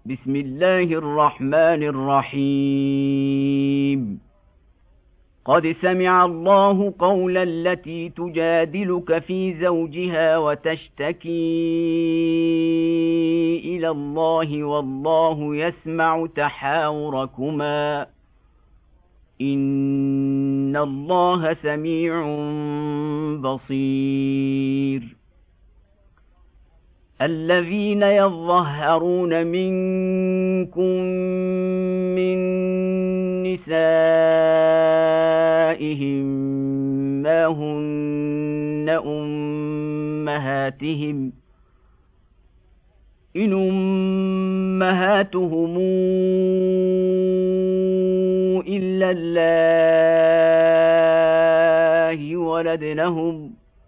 بسم الله الرحمن الرحيم. قد سمع الله قول التي تجادلك في زوجها وتشتكي إلى الله والله يسمع تحاوركما إن الله سميع بصير. الذين يظهرون منكم من نسائهم ما هن أمهاتهم إن أمهاتهم إلا الله ولدنهم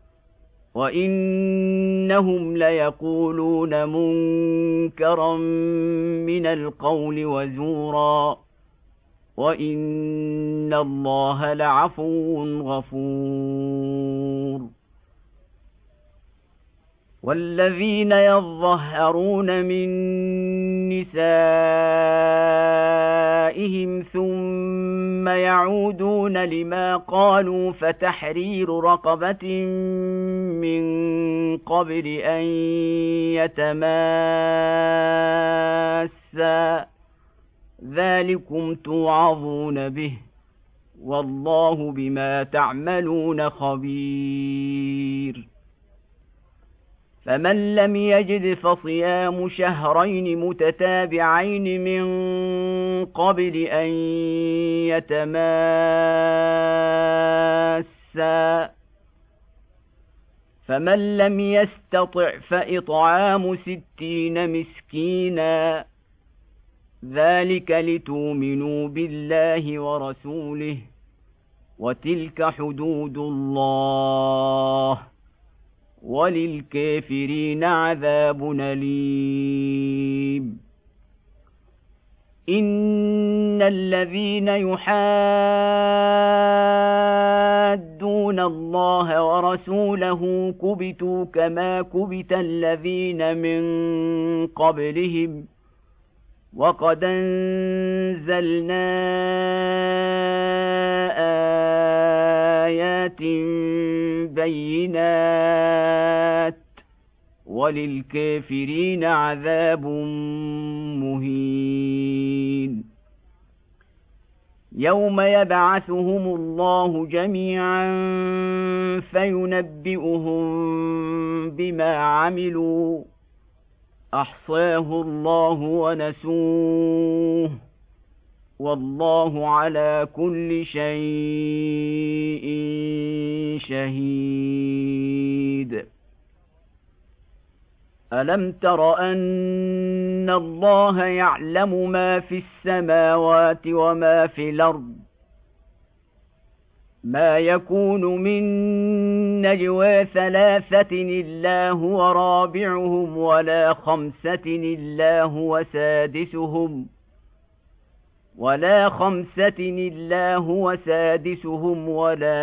وإنهم ليقولون منكرا من القول وزورا وإن الله لعفو غفور. والذين يظهرون من نسائهم ثم يعودون لما قالوا فتحرير رقبة من قبل أن يتماسا ذلكم توعظون به والله بما تعملون خبير. فمن لم يجد فصيام شهرين متتابعين من قبل أن يتماسا فمن لم يستطع فإطعام 60 مسكينا ذلك لتؤمنوا بالله ورسوله وتلك حدود الله وللكافرين عذاب أليم. إن الذين يحادون الله ورسوله كبتوا كما كبت الذين من قبلهم وقد أنزلنا آيات بينات وللكافرين عذاب مهين. يوم يبعثهم الله جميعا فينبئهم بما عملوا أحصاه الله ونسوه والله على كل شيء شهيد. ألم تر أن الله يعلم ما في السماوات وما في الأرض ما يكون من نجوى 3 إلا هو رابعهم ولا 5 إلا هو سادسهم ولا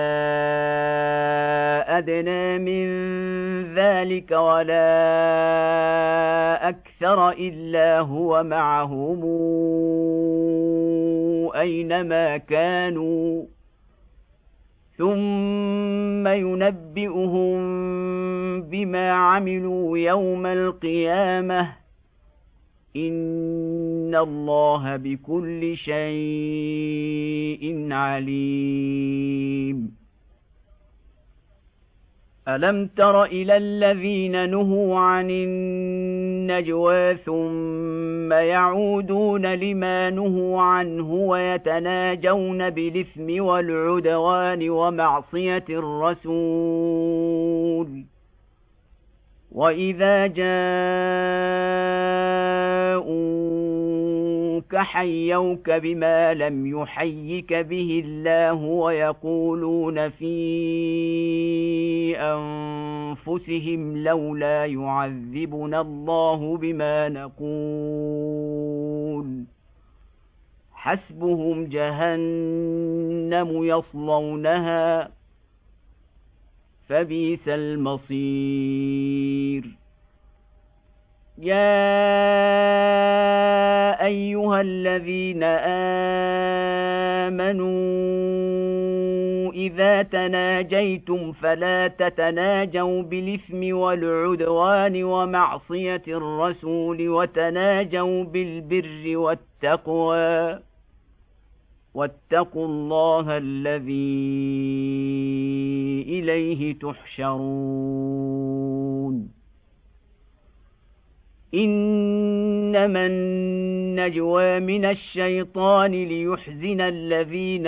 أدنى من ذلك ولا أكثر إلا هو معهم أينما كانوا ثم ينبئهم بما عملوا يوم القيامة إن الله بكل شيء عليم. ألم تر إلى الذين نهوا عن النجوى ثم يعودون لما نهوا عنه ويتناجون بالإثم والعدوان ومعصية الرسول وإذا جاءوك حيوك بما لم يحيك به الله ويقولون في أنفسهم لولا يعذبنا الله بما نقول حسبهم جهنم يصلونها فبئس المصير. يا أيها الذين آمنوا إذا تناجيتم فلا تتناجوا بالإثم والعدوان ومعصية الرسول وتناجوا بالبر والتقوى واتقوا الله الذي إليه تحشرون إنما النجوى من الشيطان ليحزن الذين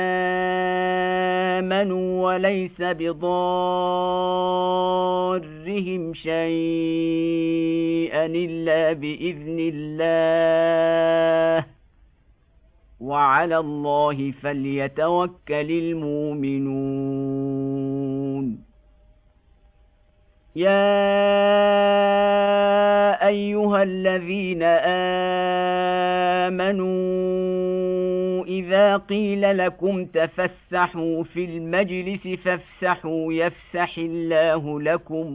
آمنوا وليس بضارهم شيئا إلا بإذن الله وعلى الله فليتوكل المؤمنون يا أيها الذين آمنوا إذا قيل لكم تفسحوا في المجلس فافسحوا يفسح الله لكم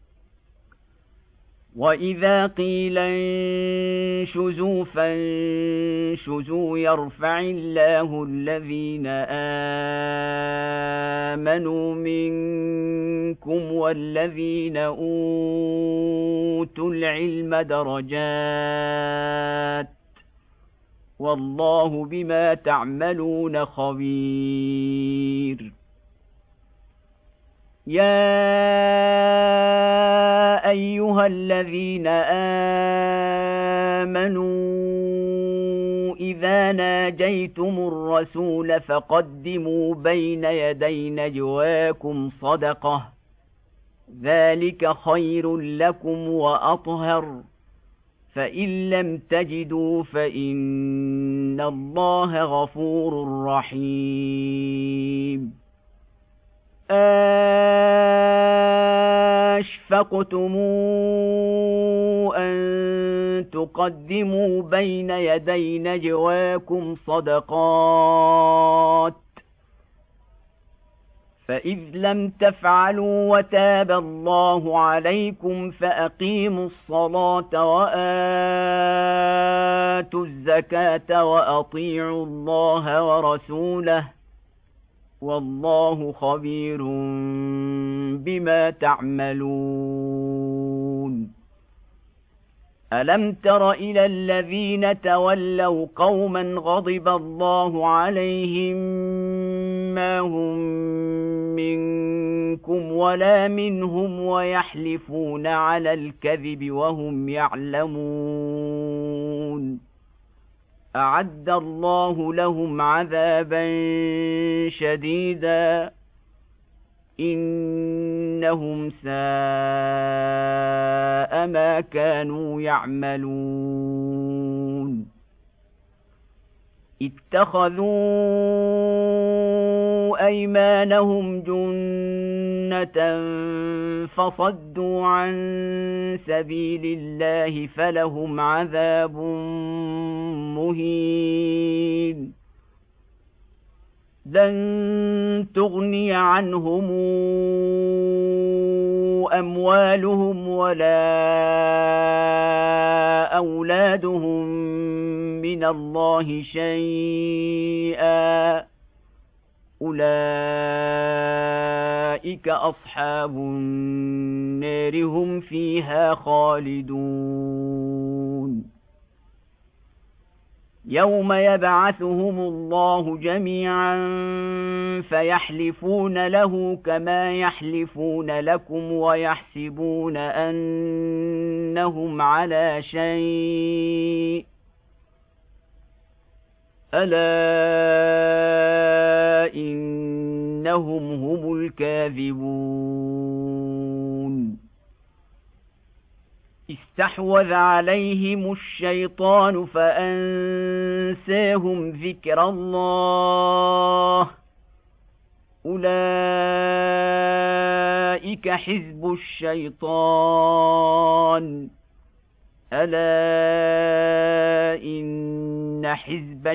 وإذا قيل انشزوا فانشزوا يرفع الله الذين آمنوا منكم والذين أوتوا العلم درجات والله بما تعملون خبير يا أيها الذين آمنوا إذا ناجيتم الرسول فقدموا بين يدي نجواكم صدقة ذلك خير لكم وأطهر فإن لم تجدوا فإن الله غفور رحيم أشفقتم أن تقدموا بين يدي نجواكم صدقات فإذ لم تفعلوا وتاب الله عليكم فأقيموا الصلاة وآتوا الزكاة وأطيعوا الله ورسوله والله خبير بما تعملون ألم تر إلى الذين تولوا قوما غضب الله عليهم ما هم منكم ولا منهم ويحلفون على الكذب وهم يعلمون أعد الله لهم عذابا شديدا إنهم ساء ما كانوا يعملون اتخذوا أيمانهم جنة فصدوا عن سبيل الله فلهم عذاب مهين لن تغني عنهم أموالهم ولا أولادهم من الله شيئا أولئك أصحاب النار هم فيها خالدون يوم يبعثهم الله جميعا فيحلفون له كما يحلفون لكم ويحسبون أنهم على شيء ألا إنهم هم الكاذبون استحوذ عليهم الشيطان فأنساهم ذكر الله أولئك حزب الشيطان ألا إن حزب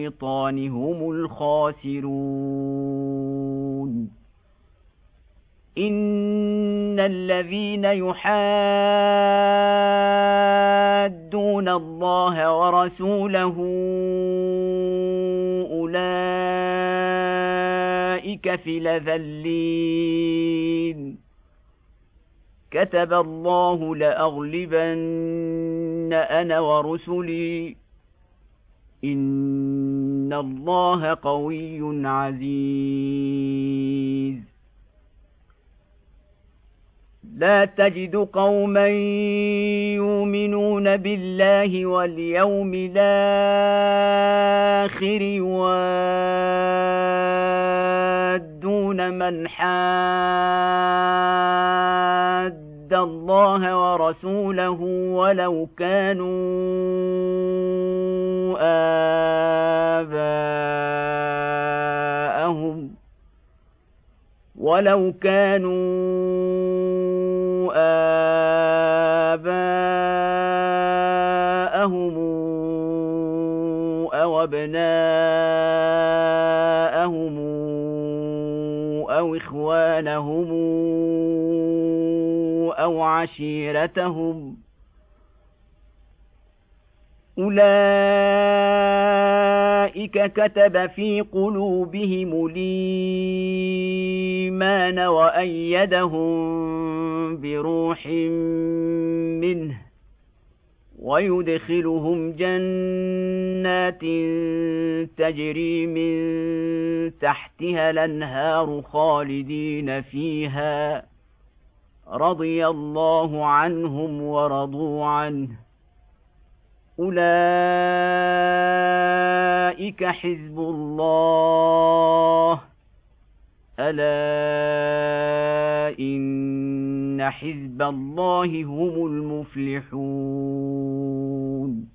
الشيطان هم الخاسرون إن الذين يحادون الله ورسوله أولئك في الأذلين كتب الله لأغلبن أنا ورسلي إن الله قوي عزيز لا تجد قوما يؤمنون بالله واليوم الآخر يوادون من حاد الله ورسوله ولو كانوا آباءهم أو أبناءهم أو إخوانهم أو عشيرتهم أولئك كتب في قلوبهم الإيمان وأيدهم بروح منه ويدخلهم جنات تجري من تحتها الأنهار خالدين فيها رضي الله عنهم ورضوا عنه أولئك حزب الله ألا إن حزب الله هم المفلحون